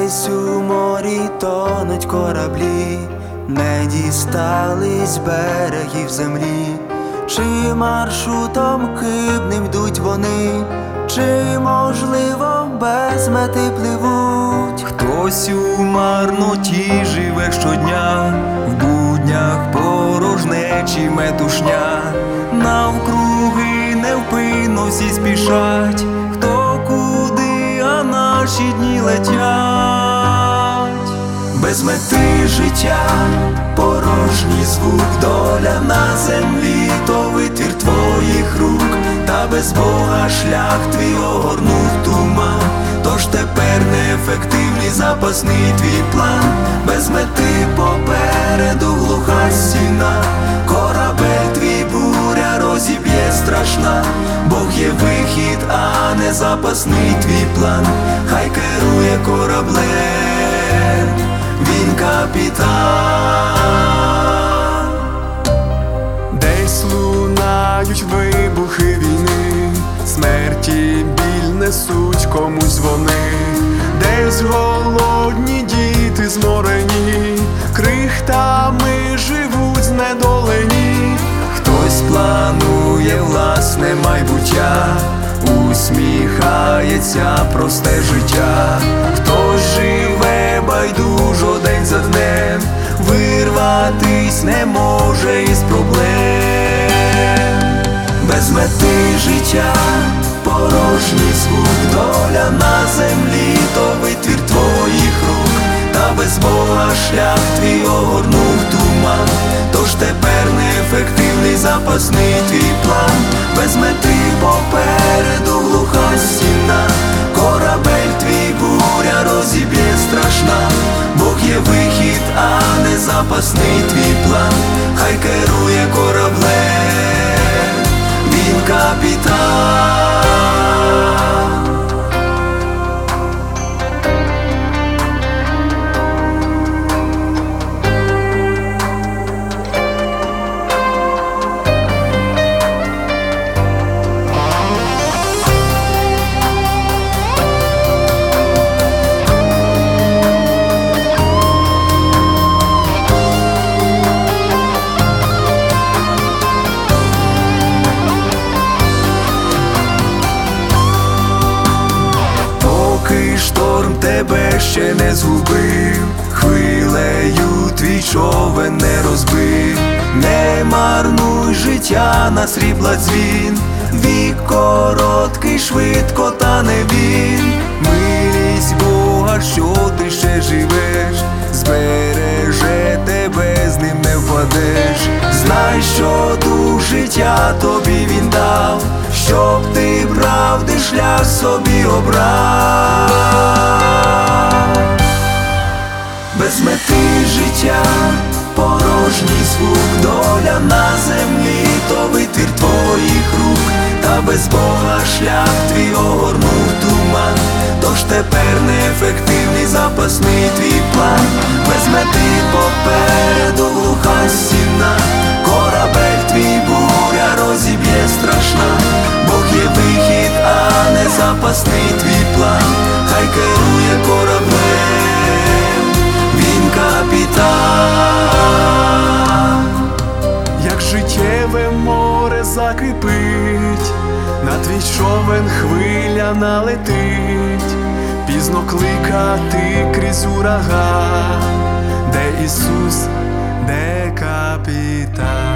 Десь у морі тонуть кораблі, не дістались берегів землі. Чи маршрутом хибним йдуть вони, чи, можливо, без мети пливуть? Хтось у марноті живе щодня, в буднях порожнечі метушня. Навкруги невпинно всі спішать, хто куди, а наші дні летять. Без мети життя, порожній звук, доля на землі, то витвір твоїх рук. Та без Бога шлях твій огорнув туман, тож тепер неефективний запасний твій план. Без мети попереду глуха стіна, корабель твій буря розіб'є страшна. Бог є вихід, а не запасний твій план. Хай керує кораблем, він капітан. Десь лунають вибухи війни, смерті біль несуть комусь вони. Десь голодні діти зморені, крихтами живуть знедолені. Хтось планує власне майбуття, усміхається просте життя. Хтось живе байдужо день за днем, вирватись не може із проблем. Без мети життя, порожній звук, доля на землі, то витвір твоїх рук. Та без Бога шлях твій огорнув туман, тож тепер неефективний запасний твій план. Без мети попереду глуха стіна, корабель твій буря розіб'є страшна. Бог є вихід, а не запасний твій план. Хай керує кораблем, він капітан. Шторм тебе ще не згубив, хвилею твій човен не розбив. Не марнуй життя на срібла дзвін, вік короткий, швидко тане він. Милість Бога, що ти ще живеш, збереже тебе, з ним не впадеш. Знай, що дух життя тобі він дав, щоб ти правди шлях собі обрав. Без мети життя, порожній звук, доля на землі, то витвір твоїх рук. Та без Бога шлях твій огорнув туман, тож тепер неефективний запасний твій план. Без мети попереду глуха стіна, корабель твій буря розіб'є страшна. Бог є вихід, а не запасний твій план. Хай керує кораблем, він капітан. Як життєве море закипить, на твій човен хвиля налетить. Пізно кликати крізь ураган, де Ісус, де капітан.